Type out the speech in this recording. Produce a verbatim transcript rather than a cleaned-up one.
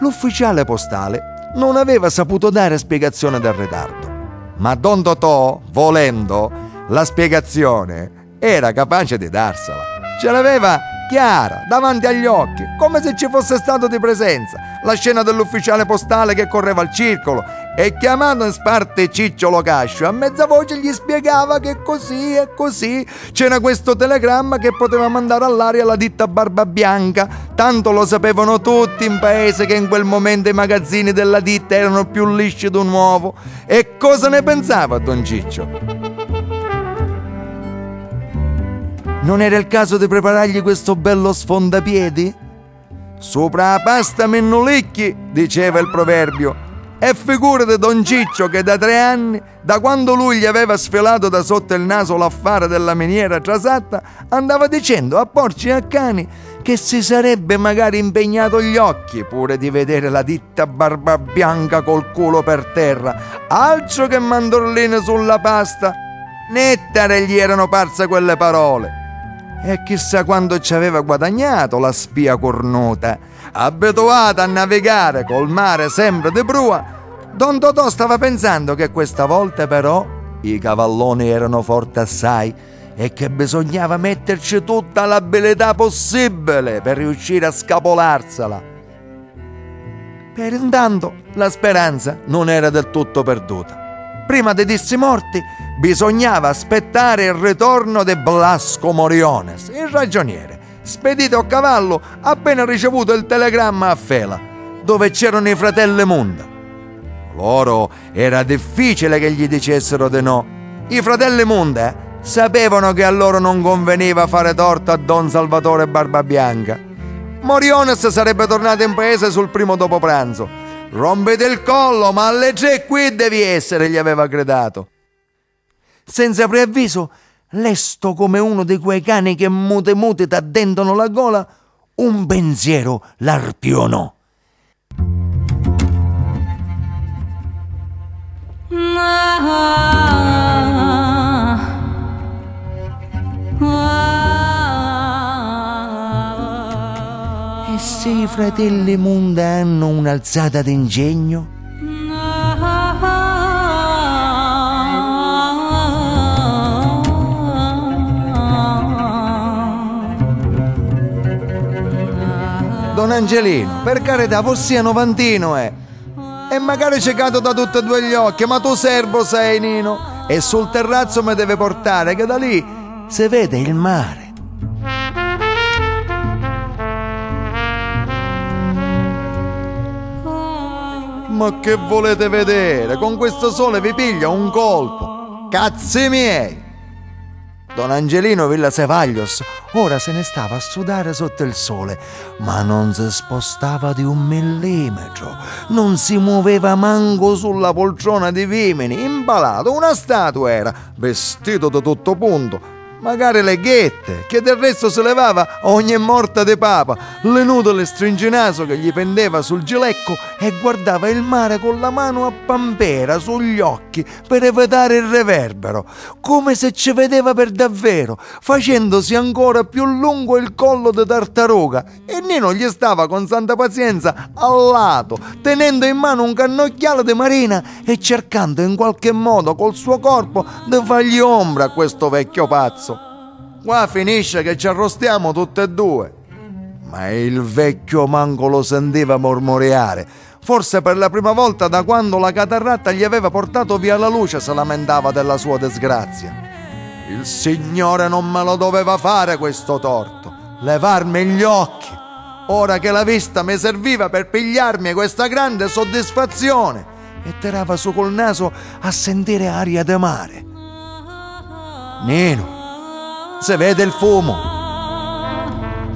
L'ufficiale postale non aveva saputo dare spiegazione del ritardo, ma Don Totò, volendo, la spiegazione era capace di darsela. Ce l'aveva chiara, davanti agli occhi, come se ci fosse stato di presenza, la scena dell'ufficiale postale che correva al circolo e, chiamando in sparte Ciccio Locascio, a mezza voce gli spiegava che così e così c'era questo telegramma che poteva mandare all'aria la ditta Barbabianca. Tanto lo sapevano tutti in paese che in quel momento i magazzini della ditta erano più lisci d'un uovo. E cosa ne pensava Don Ciccio? Non era il caso di preparargli questo bello sfondapiedi? Sopra la pasta mennulicchi, diceva il proverbio. E figurati Don Ciccio che da tre anni, da quando lui gli aveva sfilato da sotto il naso l'affare della miniera trasatta, andava dicendo a porci e a cani che si sarebbe magari impegnato gli occhi pure di vedere la ditta Barbabianca col culo per terra. Altro che mandorline sulla pasta. Nettare gli erano parse quelle parole. E chissà quando ci aveva guadagnato la spia cornuta. Abituata a navigare col mare sempre di prua, Don Totò stava pensando che questa volta però i cavalloni erano forti assai e che bisognava metterci tutta l'abilità possibile per riuscire a scapolarsela. Per intanto la speranza non era del tutto perduta. Prima dei dissi morti bisognava aspettare il ritorno di Blasco Moriones, il ragioniere, spedito a cavallo appena ricevuto il telegramma a Fela, dove c'erano i fratelli Munda. Loro era difficile che gli dicessero di no. I fratelli Munda sapevano che a loro non conveniva fare torto a Don Salvatore Barbabianca. Moriones sarebbe tornato in paese sul primo dopo pranzo. Rompete il collo, ma alle tre qui devi essere, gli aveva gridato. Senza preavviso, lesto come uno di quei cani che mute mute t'addendono la gola, un pensiero l'arpionò. E se i fratelli Munda hanno un'alzata d'ingegno? Don Angelino, per carità, fossi novantino, eh. E magari c'è caduto da tutti e due gli occhi, ma tu servo sei, Nino. E sul terrazzo mi deve portare, che da lì si vede il mare. Ma che volete vedere? Con questo sole vi piglia un colpo. Cazzi miei! Don Angelino Villasevaglios ora se ne stava a sudare sotto il sole, ma non si spostava di un millimetro, non si muoveva manco sulla poltrona di Vimini, impalato, una statua era, vestito da tutto punto, magari le ghette, che del resto si levava ogni morta di papa, le nudole stringinaso che gli pendeva sul gilecco e guardava il mare con la mano a pampera sugli occhi per evitare il reverbero, come se ci vedeva per davvero, facendosi ancora più lungo il collo di tartaruga, e Nino gli stava con santa pazienza al lato, tenendo in mano un cannocchiale di marina e cercando in qualche modo col suo corpo di fargli ombra a questo vecchio pazzo. Qua finisce che ci arrostiamo tutte e due. Ma il vecchio manco lo sentiva mormoreare. Forse per la prima volta da quando la catarratta gli aveva portato via la luce si lamentava della sua disgrazia. Il Signore non me lo doveva fare questo torto, levarmi gli occhi, ora che la vista mi serviva per pigliarmi questa grande soddisfazione. E tirava su col naso a sentire aria di mare. Nino, se vede il fumo.